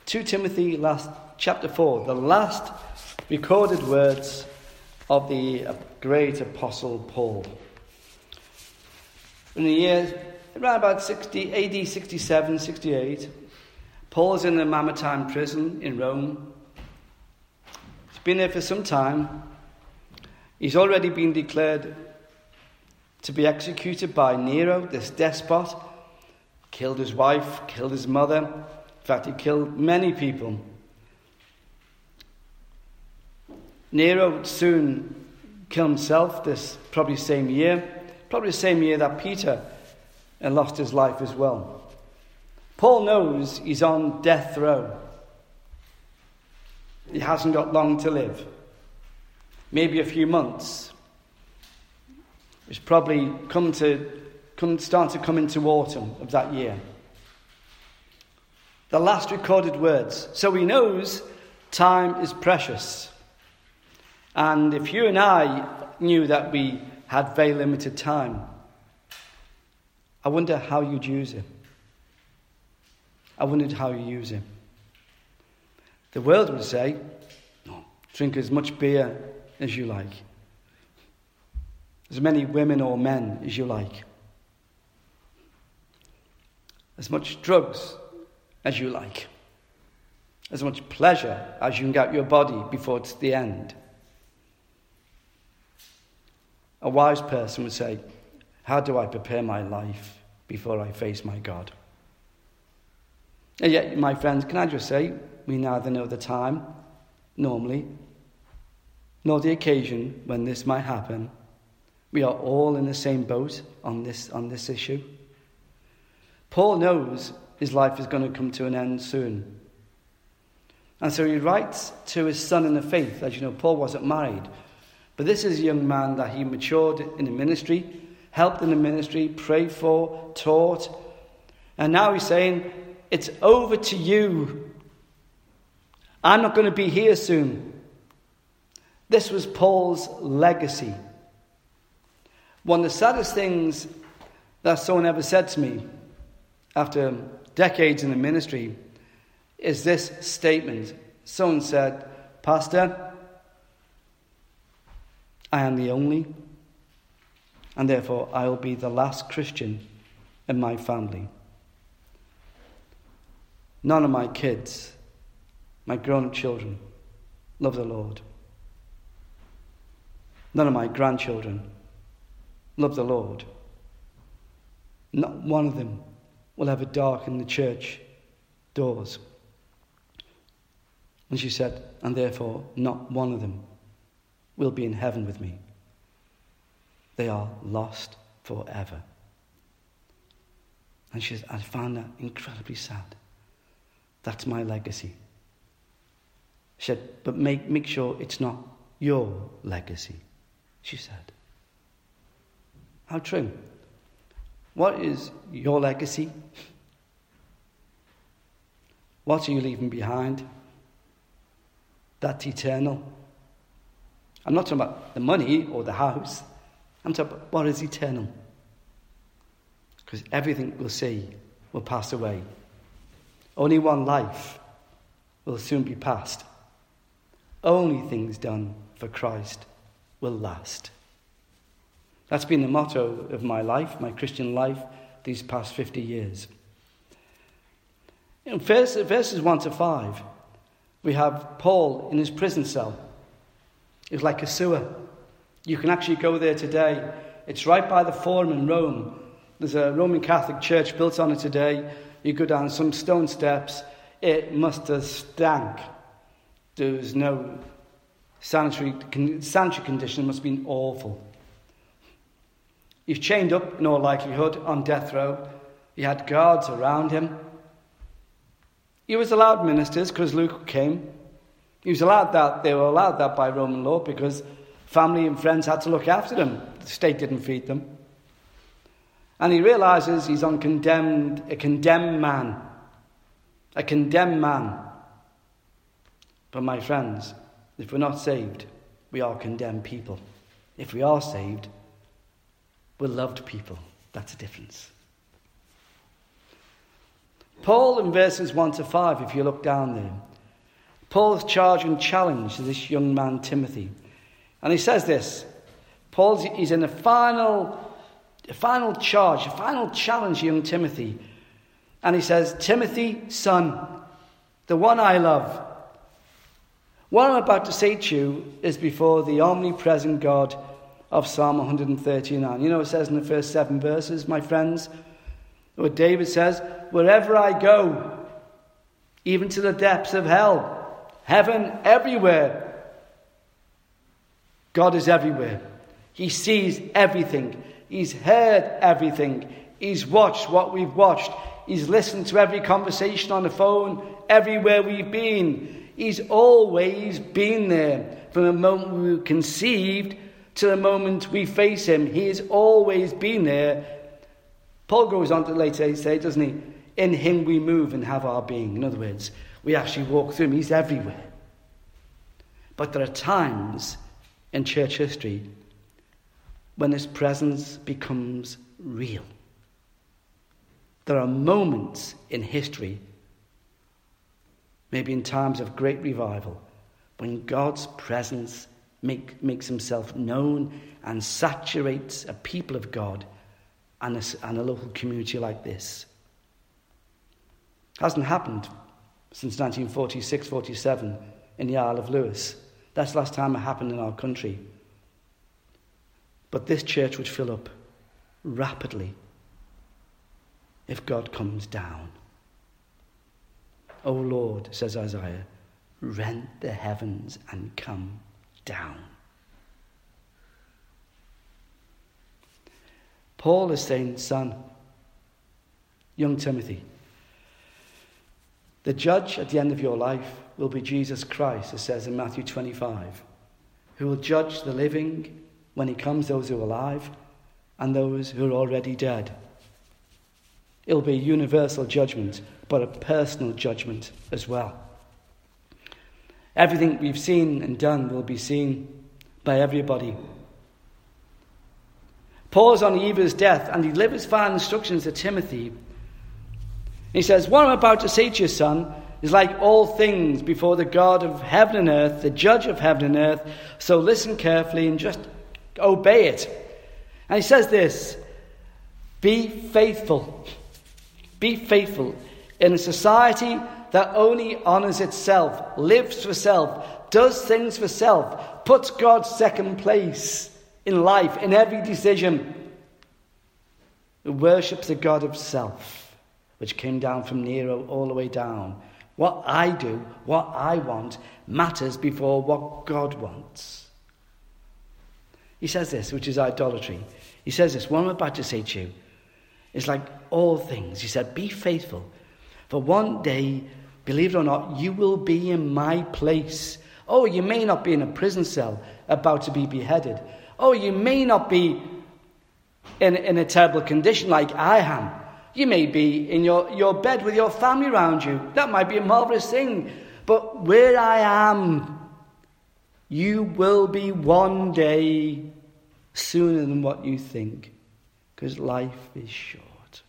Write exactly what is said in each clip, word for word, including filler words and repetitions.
Second Timothy last, chapter four, the last recorded words of the great apostle Paul. In the year around about sixty, A D sixty-seven, sixty-eight, Paul is in the Mamertine prison in Rome. He's been there for some time. He's already been declared to be executed by Nero, this despot. Killed his wife, killed his mother. In fact, he killed many people. Nero would soon kill himself, this probably same year. Probably the same year that Peter uh, lost his life as well. Paul knows he's on death row. He hasn't got long to live. Maybe a few months. It's probably come to come start to come into autumn of that year. The last recorded words. So he knows time is precious. And if you and I knew that we had very limited time, I wonder how you'd use it. I wondered how you use it. The world would say, no, drink as much beer as you like. As many women or men as you like. As much drugs as you like. As much pleasure as you can get your body before it's the end. A wise person would say, how do I prepare my life before I face my God? And yet, my friends, can I just say, we neither know the time, normally, nor the occasion when this might happen. We are all in the same boat on this, on this issue. Paul knows his life is going to come to an end soon. And so he writes to his son in the faith. As you know, Paul wasn't married. But this is a young man that he matured in the ministry, helped in the ministry, prayed for, taught. And now he's saying, it's over to you. I'm not going to be here soon. This was Paul's legacy. One of the saddest things that someone ever said to me after decades in the ministry is this statement. Someone said, Pastor, I am the only, and therefore I will be the last Christian in my family. None of my kids, my grown-up children, love the Lord. None of my grandchildren love the Lord. Not one of them will ever darken the church doors. And she said, and therefore not one of them will be in heaven with me. They are lost forever. And she said, I found that incredibly sad. That's my legacy. She said, but make, make sure it's not your legacy, she said. How true. What is your legacy? What are you leaving behind? That's eternal. I'm not talking about the money or the house. I'm talking about what is eternal. Because everything we'll see will pass away. Only one life will soon be past. Only things done for Christ will last. That's been the motto of my life, my Christian life, these past fifty years. In verses one to five, we have Paul in his prison cell. It's like a sewer. You can actually go there today. It's right by the Forum in Rome. There's a Roman Catholic church built on it today. You go down some stone steps. It must have stank. There's no sanitary, sanitary condition. It must have been awful. He's chained up, in all likelihood, on death row. He had guards around him. He was allowed ministers because Luke came. He was allowed that. They were allowed that by Roman law because family and friends had to look after them. The state didn't feed them. And he realizes he's on condemned, a condemned man. A condemned man. But my friends, if we're not saved, we are condemned people. If we are saved, we're loved people. That's the difference. Paul, in verses one to five, if you look down there, Paul's charge and challenge to this young man, Timothy. And he says this. Paul's he's in a final, a final charge, a final challenge to young Timothy. And he says, Timothy, son, the one I love. What I'm about to say to you is before the omnipresent God of Psalm one thirty-nine. You know, it says in the first seven verses, my friends, what David says, wherever I go, even to the depths of hell, heaven, everywhere, God is everywhere. He sees everything. He's heard everything. He's watched what we've watched. He's listened to every conversation on the phone, everywhere we've been. He's always been there from the moment we were conceived to the moment we face him. He has always been there. Paul goes on to later say, doesn't he? In him we move and have our being. In other words, we actually walk through him. He's everywhere. But there are times in church history when his presence becomes real. There are moments in history, maybe in times of great revival, when God's presence make, makes himself known and saturates a people of God and a, and a local community like this. It hasn't happened since nineteen forty-six forty-seven in the Isle of Lewis. That's the last time it happened in our country. But this church would fill up rapidly if God comes down. O Lord, says Isaiah, rent the heavens and come down. Paul is saying, son, young Timothy, the judge at the end of your life will be Jesus Christ, it says in Matthew twenty-five, who will judge the living when he comes, those who are alive and those who are already dead. It'll be a universal judgment, but a personal judgment as well. Everything we've seen and done will be seen by everybody. Paul's on the eve of his death, and he delivers final instructions to Timothy. He says, what I'm about to say to you, son, is like all things before the God of heaven and earth, the judge of heaven and earth. So listen carefully and just obey it. And he says this, be faithful. Be faithful in a society that only honors itself, lives for self, does things for self, puts God second place in life, in every decision. It worships the God of self, which came down from Nero all the way down. What I do, what I want, matters before what God wants. He says this, which is idolatry. He says this, what I'm about to say to you is like all things. He said, be faithful. For one day, believe it or not, you will be in my place. Oh, you may not be in a prison cell about to be beheaded. Oh, you may not be in, in a terrible condition like I am. You may be in your, your bed with your family around you. That might be a marvelous thing. But where I am, you will be one day sooner than what you think. Because life is short.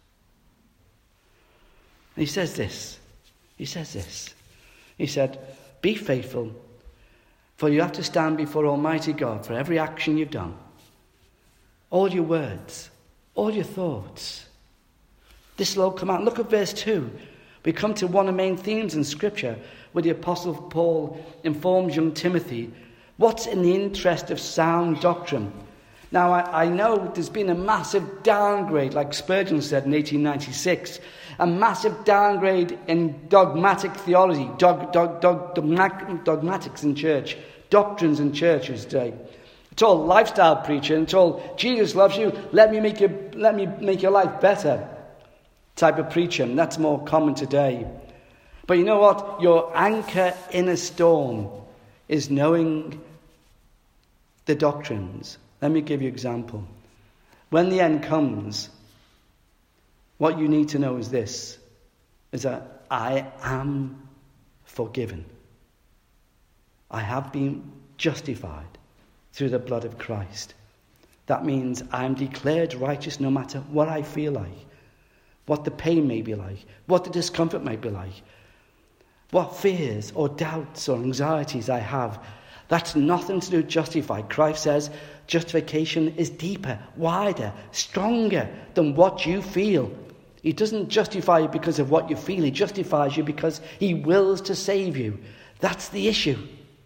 And he says this. He says this. He said, be faithful, for you have to stand before Almighty God for every action you've done. All your words, all your thoughts. This will all come out. Look at verse two. We come to one of the main themes in Scripture where the Apostle Paul informs young Timothy what's in the interest of sound doctrine. Now, I, I know there's been a massive downgrade, like Spurgeon said in eighteen ninety-six, a massive downgrade in dogmatic theology, dog, dog, dog, dogmatic, dogmatics in church, doctrines in churches today. It's all lifestyle preaching. It's all Jesus loves you. Let me make you, let me make your life better type of preaching. That's more common today. But you know what? Your anchor in a storm is knowing the doctrines. Let me give you an example. When the end comes, what you need to know is this, is that I am forgiven. I have been justified through the blood of Christ. That means I am declared righteous no matter what I feel like. what the pain may be like, what the discomfort might be like, what fears or doubts or anxieties I have. That's nothing to do with justify. Christ says justification is deeper, wider, stronger than what you feel. He doesn't justify you because of what you feel. He justifies you because he wills to save you. That's the issue.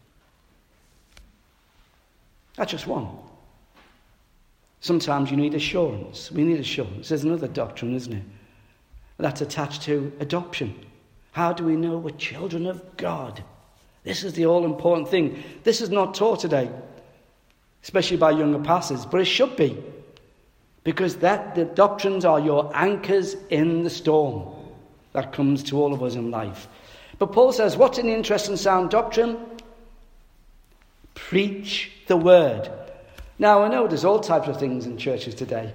That's just one. Sometimes you need assurance. We need assurance. There's another doctrine, isn't it? That's attached to adoption. How do we know we're children of God? This is the all-important thing. This is not taught today, especially by younger pastors, but it should be. Because that the doctrines are your anchors in the storm that comes to all of us in life. But Paul says, what's an interesting sound doctrine? Preach the word. Now, I know there's all types of things in churches today.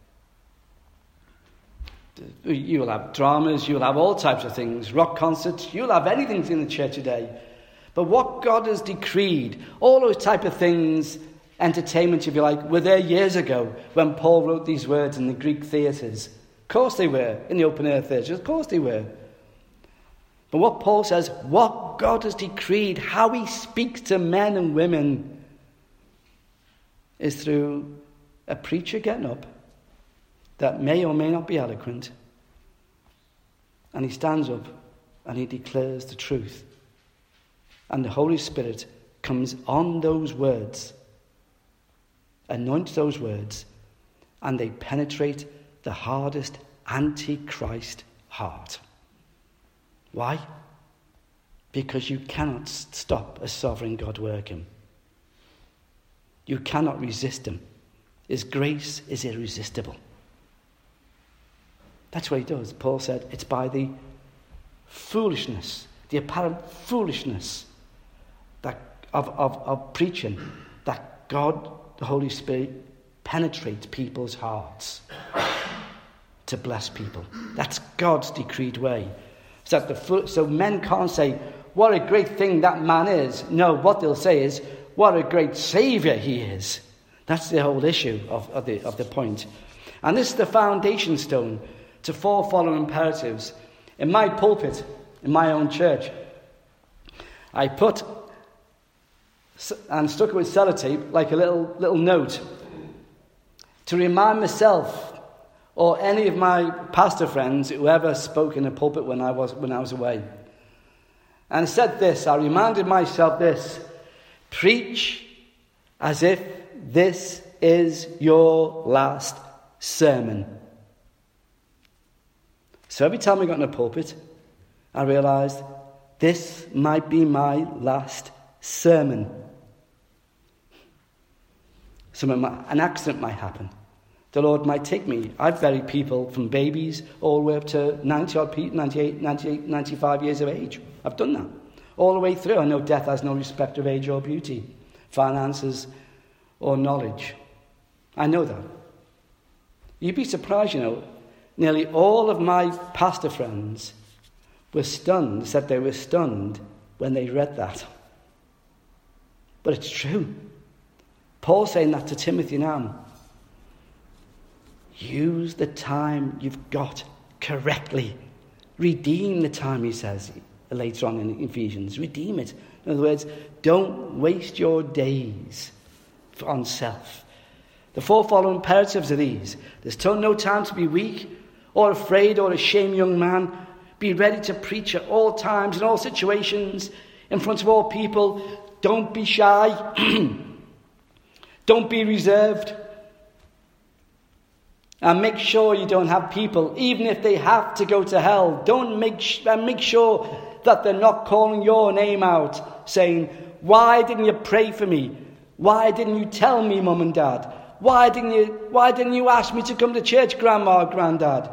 You'll have dramas, you'll have all types of things, rock concerts, you'll have anything in the church today. But what God has decreed, all those type of things, entertainment, if you like, were there years ago when Paul wrote these words in the Greek theatres. Of course they were, in the open-air theatres, of course they were. But what Paul says, what God has decreed, how he speaks to men and women, is through a preacher getting up that may or may not be eloquent, and he stands up and he declares the truth. And the Holy Spirit comes on those words, anoints those words, and they penetrate the hardest anti-Christ heart. Why? Because you cannot stop a sovereign God working. You cannot resist him. His grace is irresistible. That's what he does. Paul said, it's by the foolishness, the apparent foolishness that of, of, of preaching that God, the Holy Spirit, penetrates people's hearts to bless people. That's God's decreed way. So, that the, so men can't say, what a great thing that man is. No, what they'll say is, what a great saviour he is. That's the whole issue of, of, the, of the point. And this is the foundation stone to four following imperatives. In my pulpit, in my own church, I put and stuck it with sellotape like a little little note to remind myself or any of my pastor friends who ever spoke in a pulpit when I was when I was away. And I said this, I reminded myself this: preach as if this is your last sermon. So every time I got in a pulpit, I realised this might be my last sermon. Some might, an accident might happen. The Lord might take me. I've buried people from babies all the way up to ninety odd people, ninety-eight, ninety-eight, ninety-five years of age. I've done that. All the way through. I know death has no respect of age or beauty, finances or knowledge. I know that. You'd be surprised, you know, nearly all of my pastor friends were stunned, said they were stunned when they read that. But it's true. Paul's saying that to Timothy now. Use the time you've got correctly. Redeem the time, he says later on in Ephesians. Redeem it. In other words, don't waste your days on self. The four following imperatives are these. There's no time to be weak or afraid or ashamed, young man. Be ready to preach at all times, in all situations, in front of all people. Don't be shy. Don't be reserved. And make sure you don't have people, even if they have to go to hell, don't make sh- and make sure that they're not calling your name out, saying, why didn't you pray for me? Why didn't you tell me, Mum and Dad? Why didn't you, why didn't you ask me to come to church, Grandma or Granddad?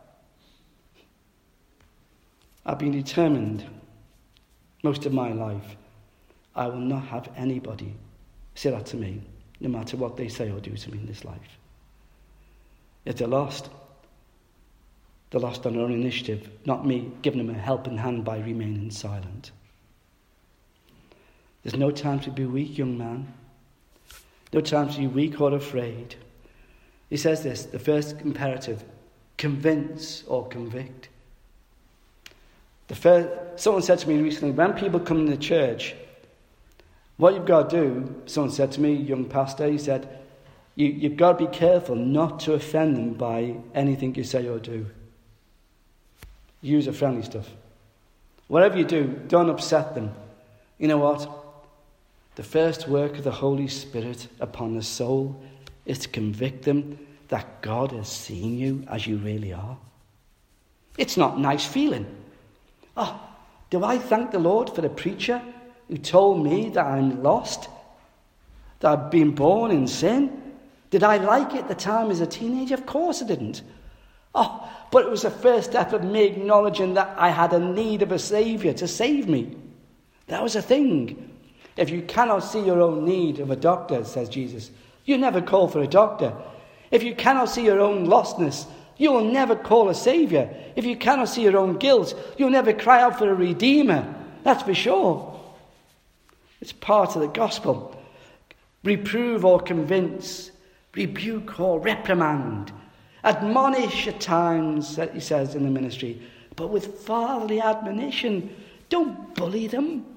I've been determined most of my life, I will not have anybody say that to me, no matter what they say or do to me in this life. If they're lost, they're lost on their own initiative, not me giving them a helping hand by remaining silent. There's no time to be weak, young man. No time to be weak or afraid. He says this, the first imperative, convince or convict. The first, someone said to me recently, when people come to church, what you've got to do, someone said to me, young pastor, he said, you, you've got to be careful not to offend them by anything you say or do. User-friendly stuff. Whatever you do, don't upset them. You know what? The first work of the Holy Spirit upon the soul is to convict them that God has seen you as you really are. It's not a nice feeling. Oh, do I thank the Lord for the preacher who told me that I'm lost? That I've been born in sin? Did I like it at the time as a teenager? Of course I didn't. Oh, but it was the first step of me acknowledging that I had a need of a Saviour to save me. That was a thing. If you cannot see your own need of a doctor, says Jesus, you never call for a doctor. If you cannot see your own lostness, you will never call a Saviour. If you cannot see your own guilt, you'll never cry out for a Redeemer. That's for sure. It's part of the gospel. Reprove or convince, rebuke or reprimand, admonish at times, he says in the ministry, but with fatherly admonition. Don't bully them.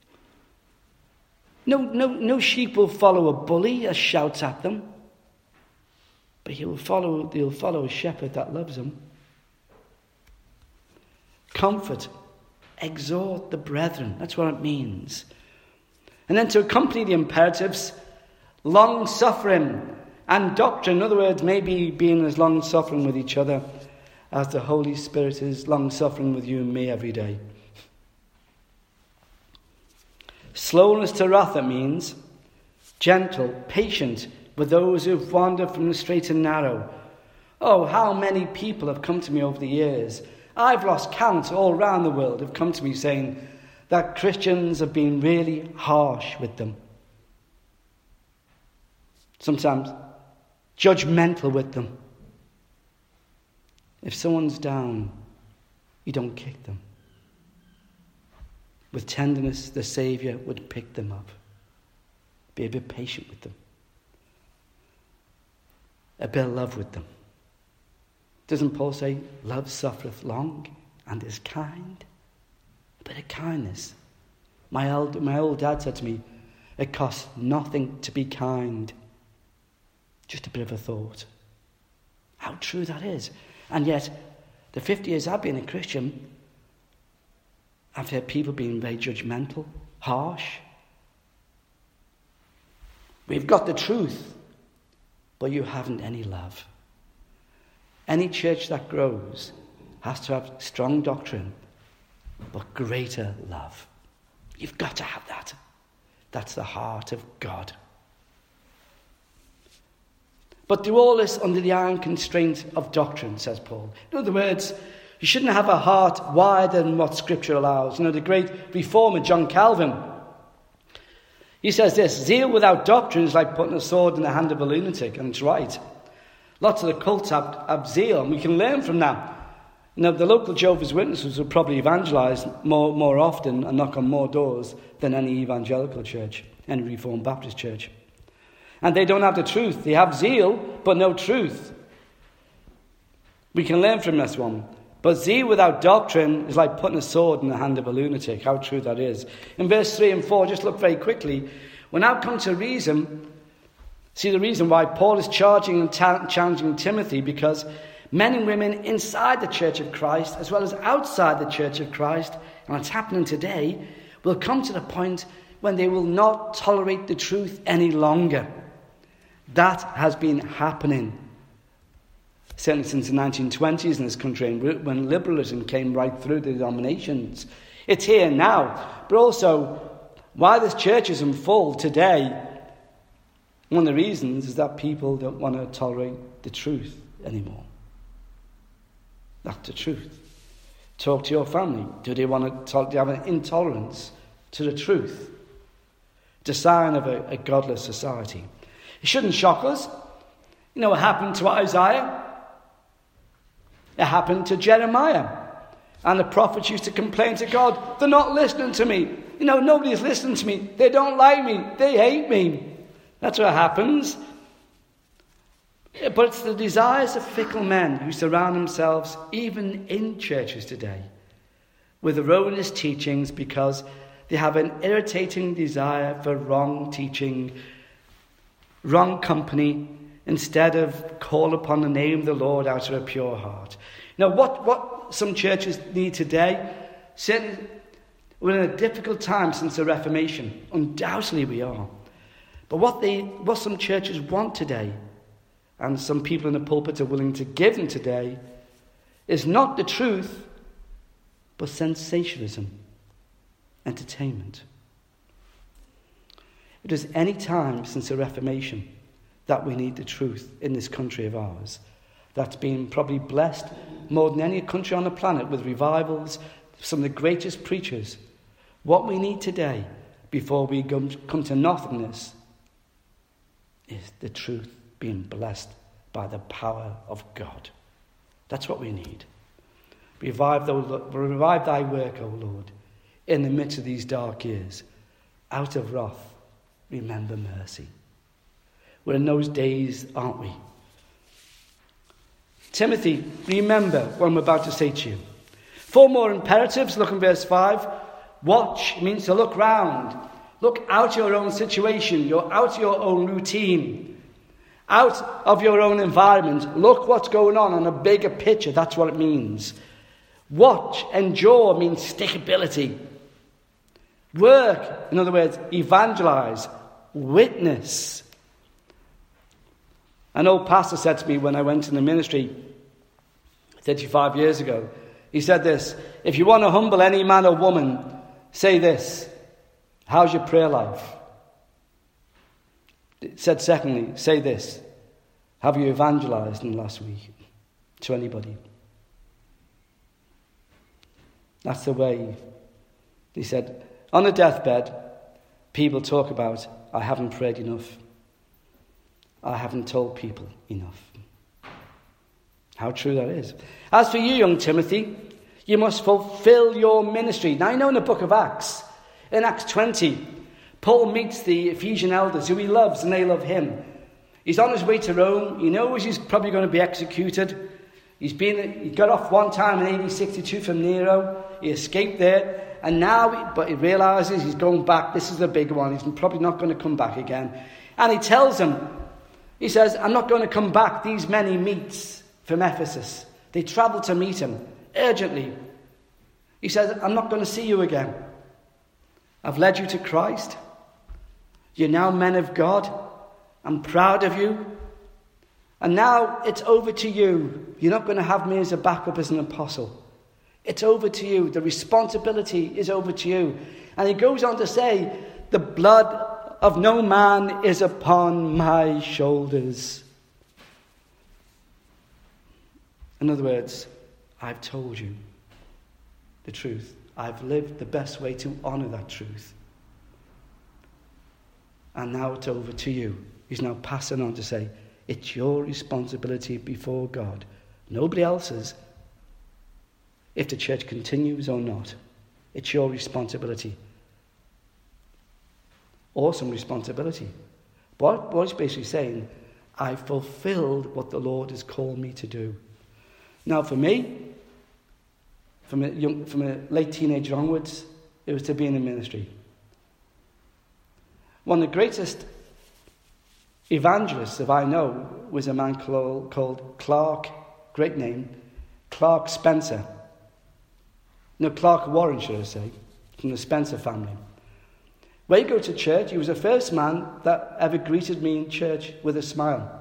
No, no, no sheep will follow a bully that shouts at them. But he will follow, he'll follow a shepherd that loves them. Comfort, exhort the brethren. That's what it means. And then to accompany the imperatives, long-suffering and doctrine. In other words, maybe being as long-suffering with each other as the Holy Spirit is long-suffering with you and me every day. Slowness to wrath, it means gentle, patient with those who've wandered from the straight and narrow. Oh, how many people have come to me over the years. I've lost count all around the world have come to me saying that Christians have been really harsh with them. Sometimes judgmental with them. If someone's down, you don't kick them. With tenderness, the Saviour would pick them up. Be a bit patient with them. A bit of love with them. Doesn't Paul say, love suffereth long and is kind? A bit of kindness. My old, my old dad said to me, it costs nothing to be kind. Just a bit of a thought. How true that is. And yet, the fifty years I've been a Christian, I've heard people being very judgmental, harsh. We've got the truth, but you haven't any love. Any church that grows has to have strong doctrine, but greater love. You've got to have that. That's the heart of God. But do all this under the iron constraint of doctrine, says Paul. In other words, you shouldn't have a heart wider than what Scripture allows. You know, the great reformer, John Calvin, he says this, zeal without doctrine is like putting a sword in the hand of a lunatic, and it's right. Lots of the cults have, have zeal, and we can learn from that. You know, the local Jehovah's Witnesses will probably evangelize more, more often and knock on more doors than any evangelical church, any Reformed Baptist church. And they don't have the truth. They have zeal, but no truth. We can learn from this one. But zeal without doctrine is like putting a sword in the hand of a lunatic. How true that is. In verse three and four, just look very quickly. We're now come to reason. See the reason why Paul is charging and ta- challenging Timothy, because men and women inside the church of Christ, as well as outside the church of Christ, and it's happening today, will come to the point when they will not tolerate the truth any longer. That has been happening certainly since the nineteen twenties in this country, when liberalism came right through the denominations. It's here now. But also, why this church isn't full today, one of the reasons is that people don't want to tolerate the truth anymore. That's the truth. Talk to your family. Do they want to talk? Do they have an intolerance to the truth? It's a sign of a, a godless society. It shouldn't shock us. You know what happened to Isaiah? It happened to Jeremiah. And the prophets used to complain to God, they're not listening to me. You know, nobody's listening to me. They don't like me. They hate me. That's what happens. But it's the desires of fickle men who surround themselves, even in churches today, with erroneous teachings because they have an irritating desire for wrong teaching, wrong company, instead of call upon the name of the Lord out of a pure heart. Now, what, what some churches need today, certainly we're in a difficult time since the Reformation. Undoubtedly we are. But what they, what some churches want today, and some people in the pulpit are willing to give them today, is not the truth, but sensationalism, entertainment. It is any time since the Reformation that we need the truth in this country of ours, that's been probably blessed more than any country on the planet with revivals, some of the greatest preachers. What we need today, before we come to nothingness, is the truth being blessed by the power of God. That's what we need. Revive, the, revive thy work, O Lord, in the midst of these dark years. Out of wrath, remember mercy. We're in those days, aren't we? Timothy, remember what I'm about to say to you. Four more imperatives. Look in verse five. Watch means to look round. Look out your own situation. You're out your own routine. Out of your own environment. Look what's going on on a bigger picture. That's what it means. Watch, endure means stickability. Work, in other words, evangelize, witness. An old pastor said to me when I went in the ministry thirty-five years ago, he said this: if you want to humble any man or woman, say this: how's your prayer life? It said secondly, say this: have you evangelized in the last week to anybody? That's the way. He said, on a deathbed, people talk about, I haven't prayed enough. I haven't told people enough. How true that is. As for you, young Timothy, you must fulfill your ministry. Now, you know in the book of Acts, in Acts twenty, Paul meets the Ephesian elders who he loves and they love him. He's on his way to Rome. He knows he's probably going to be executed. He's been, he got off one time in A D sixty-two from Nero. He escaped there. And now, but he realizes he's going back. This is the big one. He's probably not going to come back again. And he tells them, he says, I'm not going to come back. These men he meets from Ephesus, they travel to meet him urgently. He says, I'm not going to see you again. I've led you to Christ. You're now men of God. I'm proud of you. And now it's over to you. You're not going to have me as a backup as an apostle. It's over to you. The responsibility is over to you. And he goes on to say, the blood of no man is upon my shoulders. In other words, I've told you the truth. I've lived the best way to honour that truth. And now it's over to you. He's now passing on to say, it's your responsibility before God, nobody else's. If the church continues or not, it's your responsibility. Awesome responsibility. But what he's basically saying, I fulfilled what the Lord has called me to do. Now for me, from a, young, from a late teenager onwards, it was to be in the ministry. One of the greatest evangelists that I know was a man called, called Clark, great name, Clark Spencer. No, Clark Warren, should I say, from the Spencer family. When you go to church, he was the first man that ever greeted me in church with a smile.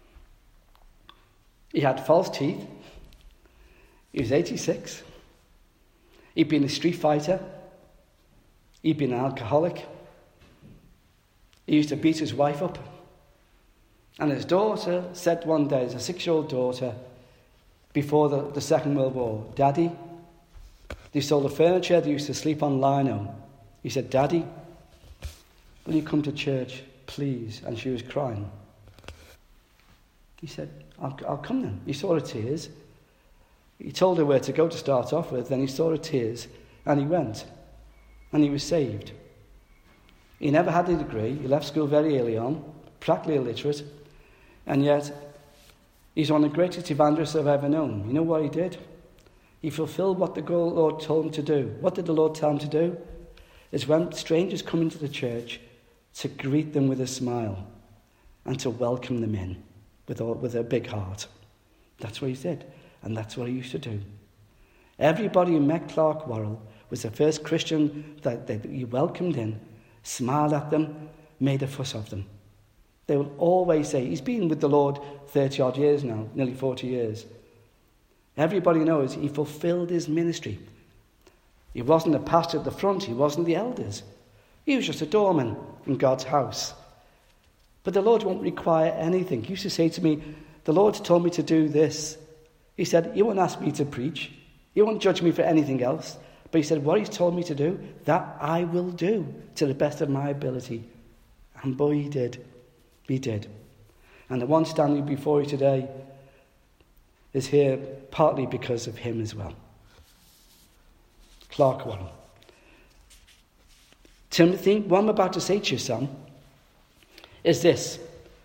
He had false teeth. He was eighty-six. He'd been a street fighter. He'd been an alcoholic. He used to beat his wife up. And his daughter said one day, as a six-year-old daughter, before the, the Second World War, Daddy, they sold the furniture, they used to sleep on lino. He said, Daddy, will you come to church, please? And she was crying. He said, I'll, I'll come then. He saw her tears. He told her where to go to start off with, then he saw her tears, and he went. And he was saved. He never had a degree. He left school very early on, practically illiterate. And yet, He's one of the greatest evangelists I've ever known. You know what he did? He fulfilled what the Lord told him to do. What did the Lord tell him to do? Is when strangers come into the church, to greet them with a smile and to welcome them in with, all, with a big heart. That's what he did, and that's what he used to do. Everybody who met Clark Worrell was the first Christian that, that he welcomed in, smiled at them, made a fuss of them. They will always say, he's been with the Lord thirty-odd years now, nearly forty years. Everybody knows he fulfilled his ministry. He wasn't the pastor at the front, he wasn't the elders. He was just a doorman in God's house. But the Lord won't require anything. He used to say to me, the Lord's told me to do this. He said, he won't ask me to preach. He won't judge me for anything else. But he said, what he's told me to do, that I will do to the best of my ability. And boy, he did. He did. And the one standing before you today is here partly because of him as well. Clark Worrell. Timothy, what I'm about to say to you, son, is this,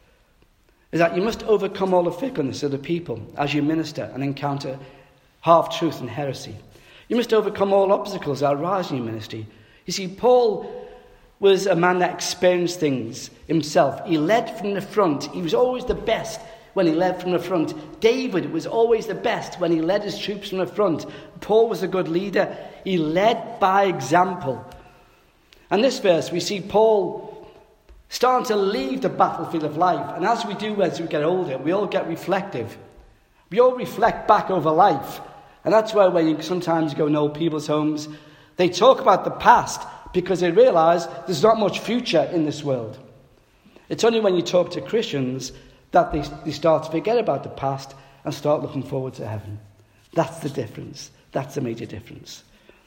is that you must overcome all the fickleness of the people as you minister and encounter half-truth and heresy. You must overcome all obstacles that arise in your ministry. You see, Paul was a man that experienced things himself. He led from the front. He was always the best when he led from the front. David was always the best when he led his troops from the front. Paul was a good leader. He led by example. And this verse, we see Paul starting to leave the battlefield of life. And as we do as we get older, we all get reflective. We all reflect back over life. And that's why when you sometimes go in old people's homes, they talk about the past because they realise there's not much future in this world. It's only when you talk to Christians that they, they start to forget about the past and start looking forward to heaven. That's the difference. That's the major difference.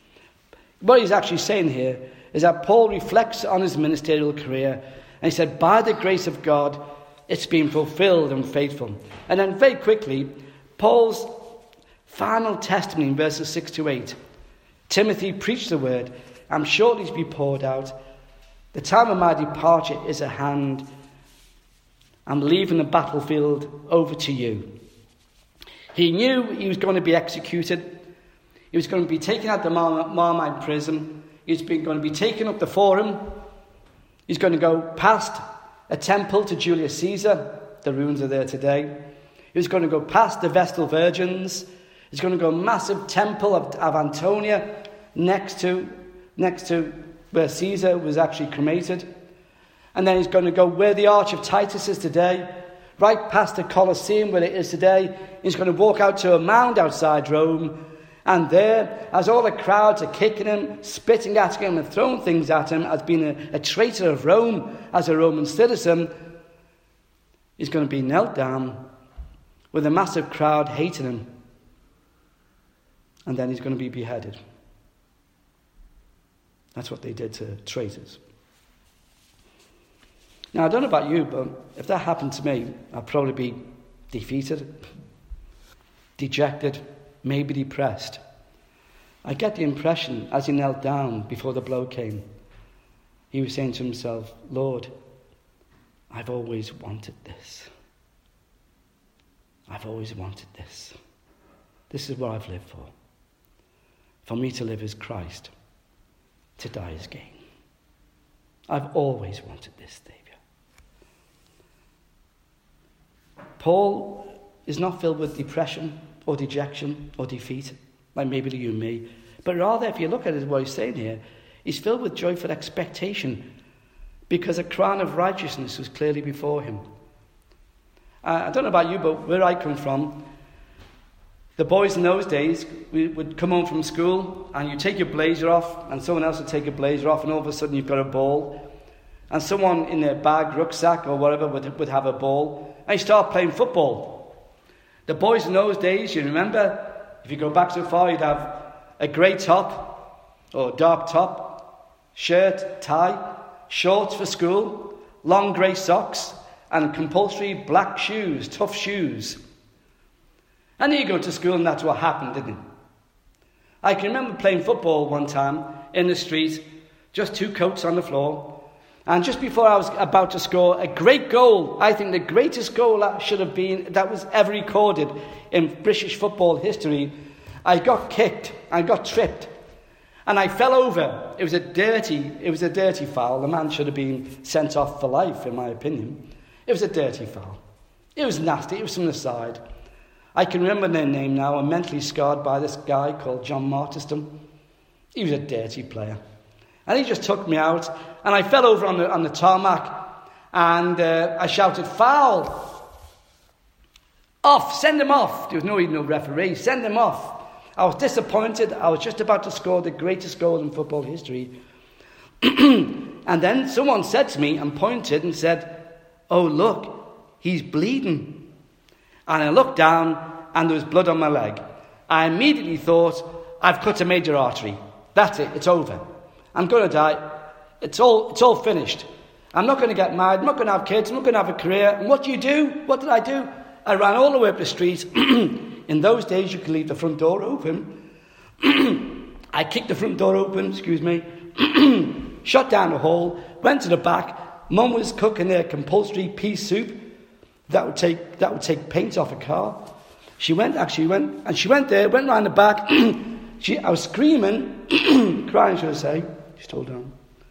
What he's actually saying here is that Paul reflects on his ministerial career, and he said, by the grace of God, it's been fulfilled and faithful. And then very quickly, Paul's final testimony in verses six to eight. Timothy preached the word, I'm shortly to be poured out. The time of my departure is at hand. I'm leaving the battlefield over to you. He knew he was going to be executed. He was going to be taken out of the Mar- Marmite prison. He's been going to be taken up the Forum. He's going to go past a temple to Julius Caesar. The ruins are there today. He's going to go past the Vestal Virgins. He's going to go massive temple of, of Antonia next to, next to where Caesar was actually cremated. And then he's going to go where the Arch of Titus is today, right past the Colosseum where it is today. He's going to walk out to a mound outside Rome. And there, as all the crowds are kicking him, spitting at him and throwing things at him as being a, a traitor of Rome, as a Roman citizen, he's going to be knelt down with a massive crowd hating him. And then he's going to be beheaded. That's what they did to traitors. Now, I don't know about you, but if that happened to me, I'd probably be defeated, dejected, maybe depressed. I get the impression, as he knelt down before the blow came, he was saying to himself, Lord, I've always wanted this. I've always wanted this. This is what I've lived for. For me to live as Christ, to die as gain. I've always wanted this, Saviour. Paul is not filled with depression or dejection or defeat, like maybe you and me. But rather, if you look at it, what he's saying here, he's filled with joyful expectation because a crown of righteousness was clearly before him. Uh, I don't know about you, but where I come from, the boys in those days we would come home from school and you take your blazer off and someone else would take a blazer off and all of a sudden you've got a ball. And someone in their bag, rucksack or whatever would, would have a ball and you start playing football. The boys in those days, you remember, if you go back so far, you'd have a grey top or dark top, shirt, tie, shorts for school, long grey socks, and compulsory black shoes, tough shoes. And then you go to school and that's what happened, didn't it? I can remember playing football one time in the street, just two coats on the floor, And just before I was about to score a great goal, I think the greatest goal that should have been, that was ever recorded in British football history, I got kicked, I got tripped, and I fell over. It was a dirty, it was a dirty foul. The man should have been sent off for life, in my opinion. It was a dirty foul. It was nasty, it was from the side. I can remember their name now. I'm mentally scarred by this guy called John Martiston. He was a dirty player. And he just took me out, and I fell over on the, on the tarmac, and uh, I shouted, "Foul! Off! Send him off!" There was no even no referee. Send him off. I was disappointed. I was just about to score the greatest goal in football history. And then someone said to me and pointed and said, "Oh, look, he's bleeding." And I looked down, and there was blood on my leg. I immediately thought, I've cut a major artery. That's it. It's over. I'm going to die. It's all it's all finished. I'm not going to get married. I'm not going to have kids. I'm not going to have a career. And what do you do? What did I do? I ran all the way up the street. In those days, you could leave the front door open. I kicked the front door open, excuse me, shot down the hall, went to the back. Mum was cooking their compulsory pea soup that would take that would take paint off a car. She went, actually went, and she went there, went round the back. she, I was screaming, crying, should I say. She's told down.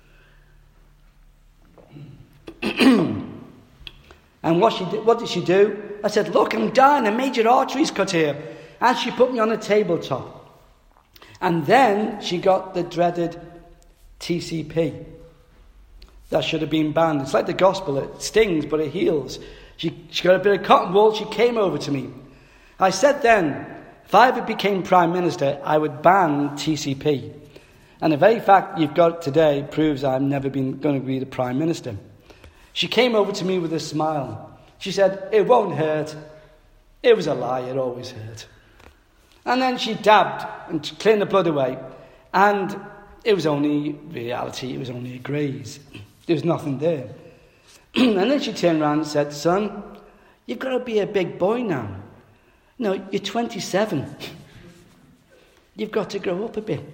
And what she did, what did she do? I said, "Look, I'm dying, a major artery's cut here." And she put me on a tabletop. And then she got the dreaded T C P. That should have been banned. It's like the gospel, it stings, but it heals. She, she got a bit of cotton wool, she came over to me. I said then, if I ever became Prime Minister, I would ban T C P. And the very fact you've got today proves I'm never been going to be the Prime Minister. She came over to me with a smile. She said, "It won't hurt." It was a lie, it always hurt. And then she dabbed and cleaned the blood away. And it was only reality, it was only a graze. There was nothing there. And then she turned around and said, "Son, you've got to be a big boy now. No, you're twenty-seven. You've got to grow up a bit."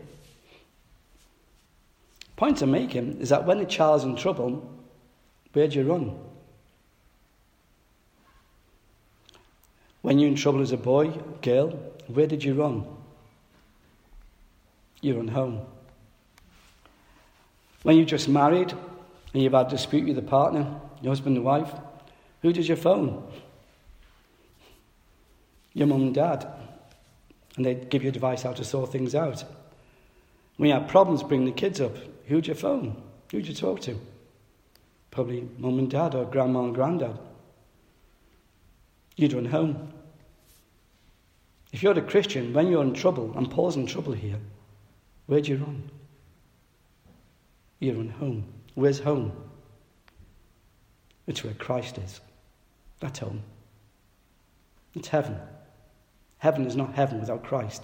Point I'm making is that when a child's in trouble, where do you run? When you're in trouble as a boy, girl, where did you run? You run home. When you're just married and you've had a dispute with the partner, your husband and wife, who does your phone? Your mum and dad. And they give you advice how to sort things out. When you have problems bringing the kids up, who'd you phone? Who'd you talk to? Probably mum and dad or grandma and granddad. You'd run home. If you're a Christian, when you're in trouble, and Paul's in trouble here, where do you run? You run home. Where's home? It's where Christ is. That's home. It's heaven. Heaven is not heaven without Christ.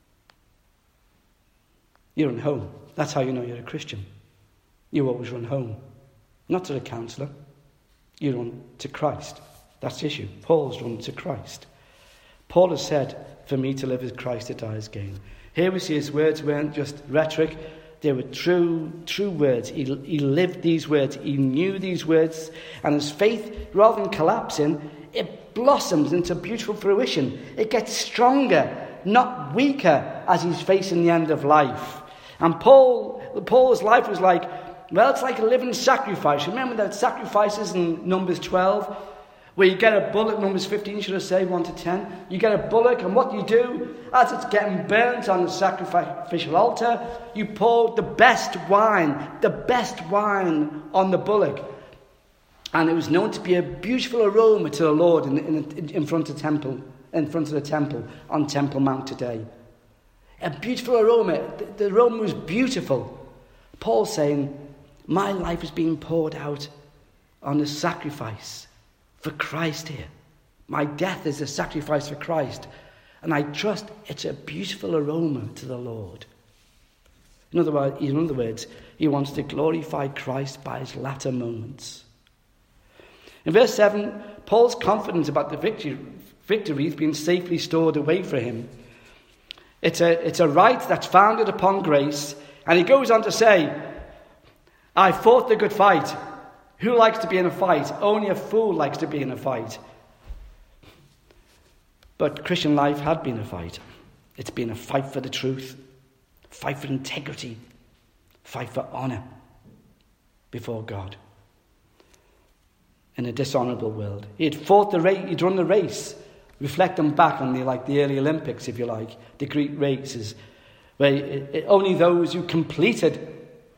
You run home. That's how you know you're a Christian. You always run home. Not to the counsellor. You run to Christ. That's the issue. Paul's run to Christ. Paul has said, "For me to live is Christ, to die is gain." Here we see his words weren't just rhetoric. They were true, true words. He, he lived these words. He knew these words. And his faith, rather than collapsing, it blossoms into beautiful fruition. It gets stronger, not weaker, as he's facing the end of life. And Paul, Paul's life was like, well, it's like a living sacrifice. Remember that sacrifices in Numbers twelve, where you get a bullock, Numbers fifteen, should I say, one to ten. You get a bullock, and what do you do? As it's getting burnt on the sacrificial altar, you pour the best wine, the best wine on the bullock. And it was known to be a beautiful aroma to the Lord in, in, in front of the temple, in front of the temple on Temple Mount today. A beautiful aroma. The, the aroma was beautiful. Paul's saying, my life is being poured out on a sacrifice for Christ here. My death is a sacrifice for Christ. And I trust it's a beautiful aroma to the Lord. In other words, in other words, he wants to glorify Christ by his latter moments. In verse seven, Paul's confidence about the victory, victory being safely stored away for him. It's a, it's a right that's founded upon grace. And he goes on to say, I fought the good fight. Who likes to be in a fight? Only a fool likes to be in a fight. But Christian life had been a fight. It's been a fight for the truth, fight for integrity, fight for honour before God. In a dishonourable world. He had fought the race, he'd run the race. Reflecting back on the like the early Olympics, if you like, the Greek races, where it, it, only those who completed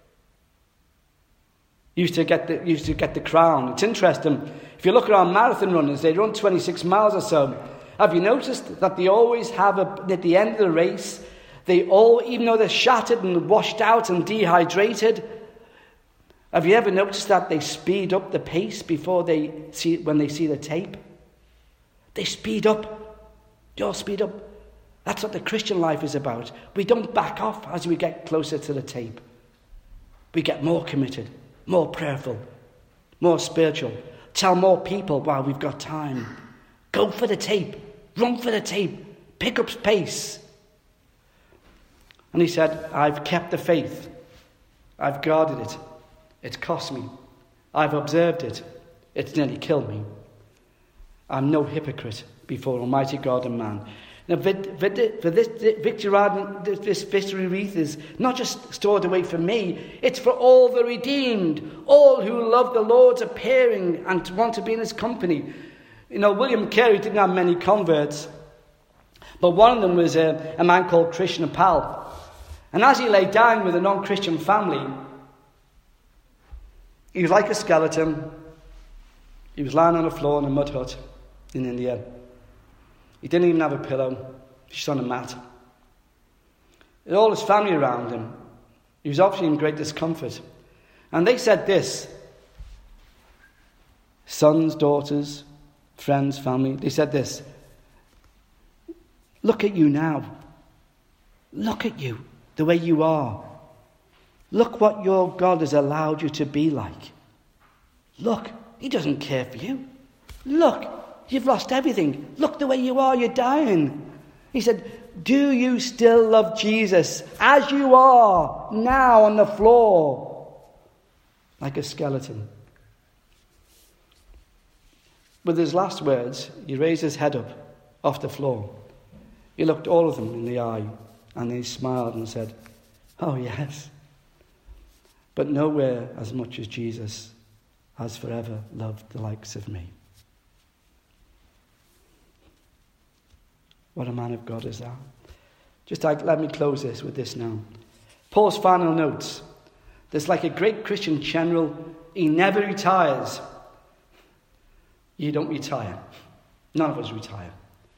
used to get the used to get the crown. It's interesting. If you look at our marathon runners, they run twenty-six miles or so. Have you noticed that they always have a, at the end of the race, they all, even though they're shattered and washed out and dehydrated, have you ever noticed that they speed up the pace before they see when they see the tape? They speed up. They all speed up. That's what the Christian life is about. We don't back off as we get closer to the tape. We get more committed, more prayerful, more spiritual. Tell more people while we've got time. Go for the tape. Run for the tape. Pick up pace. And he said, I've kept the faith. I've guarded it. It's cost me. I've observed it. It's nearly killed me. I'm no hypocrite before Almighty God and man. Now, for this victory, this victory wreath is not just stored away for me, it's for all the redeemed, all who love the Lord's appearing and want to be in his company. You know, William Carey didn't have many converts, but one of them was a, a man called Krishna Pal. And as he lay down with a non-Christian family, he was like a skeleton. He was lying on the floor in a mud hut in India. He didn't even have a pillow, just on a mat. And all his family around him, he was obviously in great discomfort. And they said this, sons, daughters, friends, family, they said this, look at you now. Look at you, the way you are. Look what your God has allowed you to be like. Look, he doesn't care for you. Look, you've lost everything. Look the way you are, you're dying. He said, do you still love Jesus as you are now on the floor, like a skeleton? With his last words, he raised his head up off the floor. He looked all of them in the eye, and he smiled and said, oh yes, but nowhere as much as Jesus has forever loved the likes of me. What a man of God is that? Just like, let me close this with this now. Paul's final notes. There's like a great Christian general. He never retires. You don't retire. None of us retire.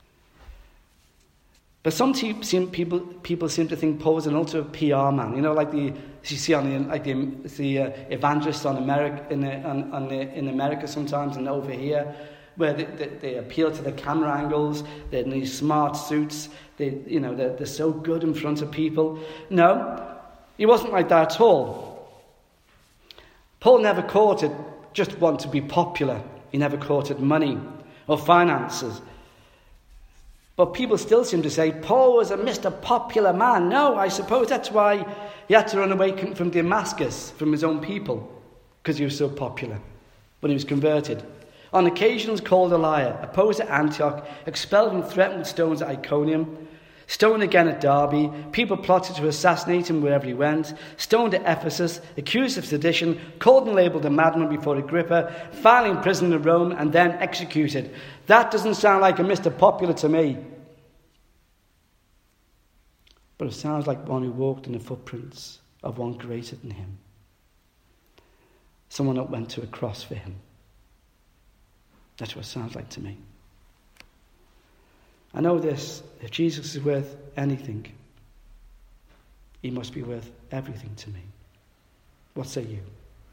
But some te- seem, people people seem to think Paul was an ultimate P R man. You know, like the you see on the like the the uh, evangelists on America in the, on, on the, in America sometimes and over here, where they, they, they appeal to the camera angles. They're in these smart suits. They you know they're, they're so good in front of people. No, he wasn't like that at all. Paul never courted just want to be popular. He never courted money or finances. But people still seem to say Paul was a Mister Popular man. No, I suppose that's why he had to run away from Damascus, from his own people, because he was so popular when he was converted. On occasions called a liar, opposed at Antioch, expelled and threatened with stones at Iconium, stoned again at Derbe, people plotted to assassinate him wherever he went, stoned at Ephesus, accused of sedition, called and labelled a madman before Agrippa, finally imprisoned in Rome, and then executed. That doesn't sound like a Mister Popular to me. But it sounds like one who walked in the footprints of one greater than him. Someone that went to a cross for him. That's what it sounds like to me. I know this, if Jesus is worth anything, he must be worth everything to me. What say you?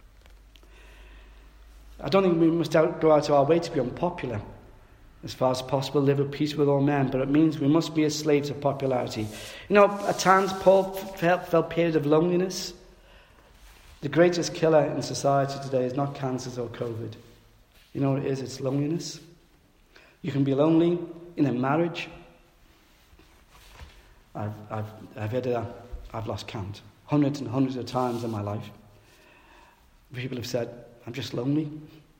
I don't think we must out, go out of our way to be unpopular. As far as possible, live at peace with all men, but it means we must be as slaves of popularity. You know, at times Paul felt, felt periods of loneliness. The greatest killer in society today is not cancers or COVID. You know what it is? It's loneliness. You can be lonely in a marriage. I've, I've, I've had a, I've lost count. Hundreds and hundreds of times in my life. People have said, I'm just lonely.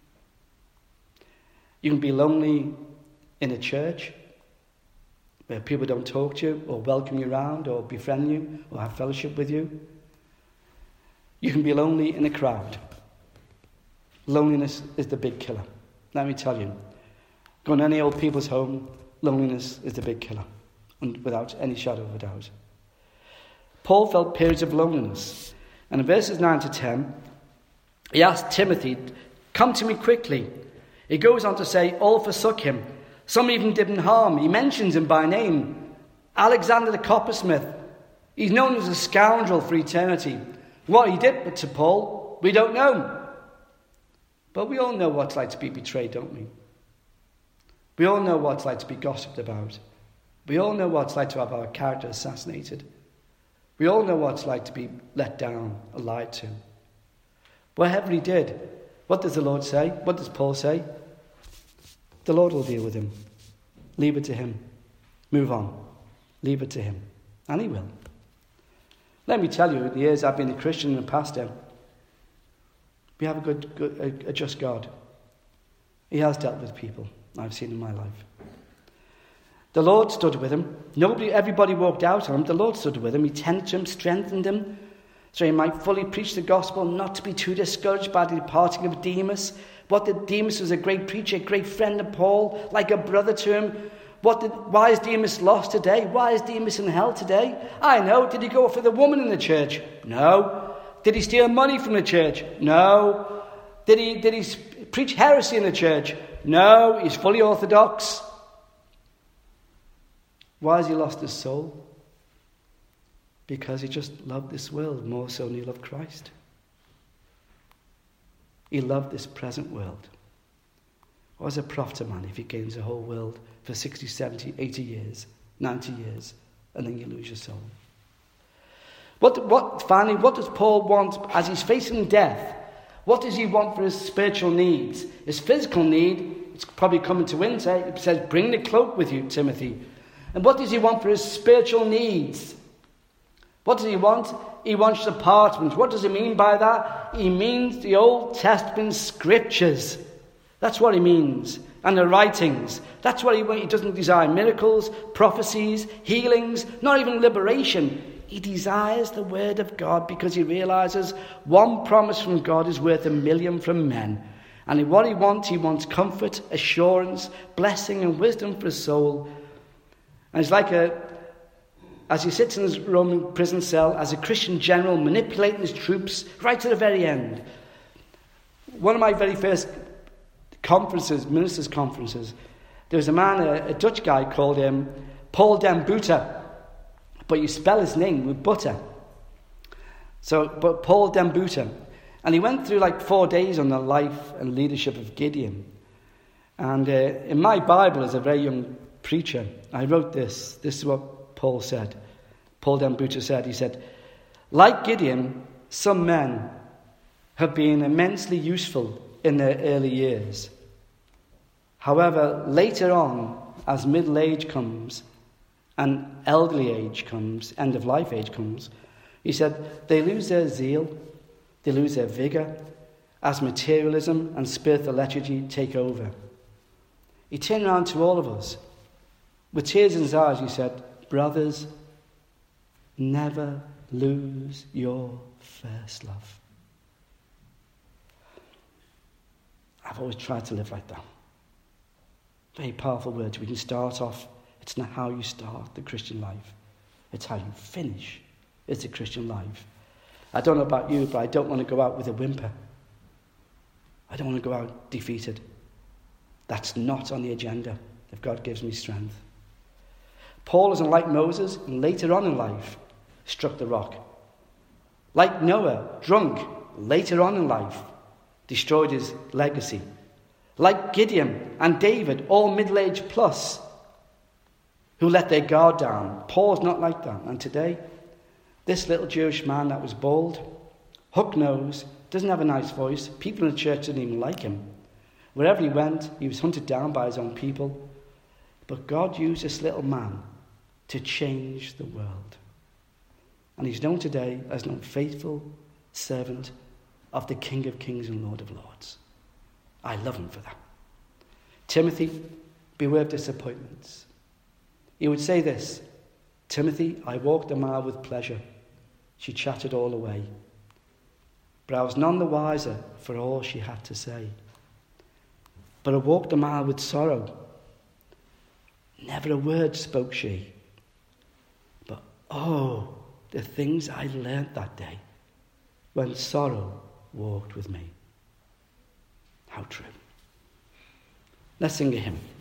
You can be lonely in a church where people don't talk to you or welcome you around or befriend you or have fellowship with you. You can be lonely in a crowd. Loneliness is the big killer. Let me tell you. Go to any old people's home, loneliness is the big killer, and without any shadow of a doubt. Paul felt periods of loneliness. And in verses nine to ten, he asked Timothy, come to me quickly. He goes on to say, all forsook him. Some even did him harm. He mentions him by name. Alexander the coppersmith. He's known as a scoundrel for eternity. What he did to Paul, we don't know. But we all know what it's like to be betrayed, don't we? We all know what it's like to be gossiped about. We all know what it's like to have our character assassinated. We all know what it's like to be let down or lied to. Whatever he did, what does the Lord say? What does Paul say? The Lord will deal with him. Leave it to him. Move on. Leave it to him. And he will. Let me tell you, the years I've been a Christian and a pastor, we have a good, good a, a just God. He has dealt with people I've seen in my life. The Lord stood with him. Nobody, everybody walked out on him. The Lord stood with him. He tended to him, strengthened him, so he might fully preach the gospel, not to be too discouraged by the departing of Demas. What did Demas was a great preacher, a great friend of Paul, like a brother to him. What did, why is Demas lost today? Why is Demas in hell today? I know. Did he go for the woman in the church? No. Did he steal money from the church? No. Did he, did he preach heresy in the church? No. He's fully orthodox. Why has he lost his soul? Because he just loved this world more so than he loved Christ. He loved this present world. What is a profit a man if he gains the whole world for sixty, seventy, eighty years, ninety years, and then you lose your soul? What, what, finally, what does Paul want as he's facing death? What does he want for his spiritual needs? His physical need, it's probably coming to winter. It says, bring the cloak with you, Timothy. And what does he want for his spiritual needs? What does he want? He wants the parchment. What does he mean by that? He means the Old Testament scriptures. That's what he means. And the writings. That's what he wants. He doesn't desire miracles, prophecies, healings, not even liberation. He desires the word of God because he realizes one promise from God is worth a million from men. And what he wants, he wants comfort, assurance, blessing and wisdom for his soul. And it's like a, as he sits in his Roman prison cell, as a Christian general manipulating his troops right to the very end. One of my very first conferences, ministers' conferences, there was a man, a, a Dutch guy called um, Paul den Butter, but you spell his name with butter. So, but Paul den Butter. And he went through like four days on the life and leadership of Gideon. And uh, in my Bible, as a very young preacher, I wrote this. This is what Paul said. Paul den Butter said, he said, like Gideon, some men have been immensely useful in their early years. However, later on, as middle age comes and elderly age comes, end of life age comes, he said, they lose their zeal, they lose their vigour, as materialism and spiritual lethargy take over. He turned around to all of us. With tears in his eyes, he said, brothers, never lose your first love. I've always tried to live like that. Very powerful words. We can start off. It's not how you start the Christian life. It's how you finish. It's the Christian life. I don't know about you, but I don't want to go out with a whimper. I don't want to go out defeated. That's not on the agenda if God gives me strength. Paul isn't like Moses, and later on in life, struck the rock. Like Noah, drunk, later on in life, destroyed his legacy. Like Gideon and David, all middle-aged plus, who let their guard down. Paul's not like that. And today, this little Jewish man that was bald, hook-nosed, doesn't have a nice voice, people in the church didn't even like him. Wherever he went, he was hunted down by his own people. But God used this little man to change the world. And he's known today as known faithful servant of the King of Kings and Lord of Lords. I love him for that. Timothy, beware of disappointments. He would say this, Timothy, I walked a mile with pleasure. She chattered all away. But I was none the wiser for all she had to say. But I walked a mile with sorrow. Never a word spoke she. But oh, the things I learnt that day when sorrow walked with me. How true. Let's sing a hymn.